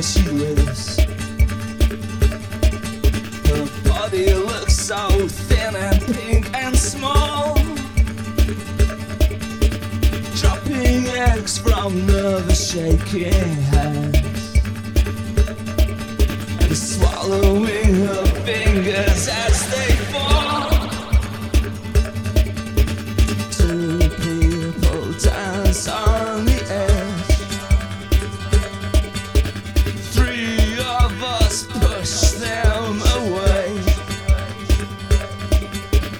she lives. Her body looks so thin and pink and small, dropping eggs from nervous shaking hands, and swallowing her fingers as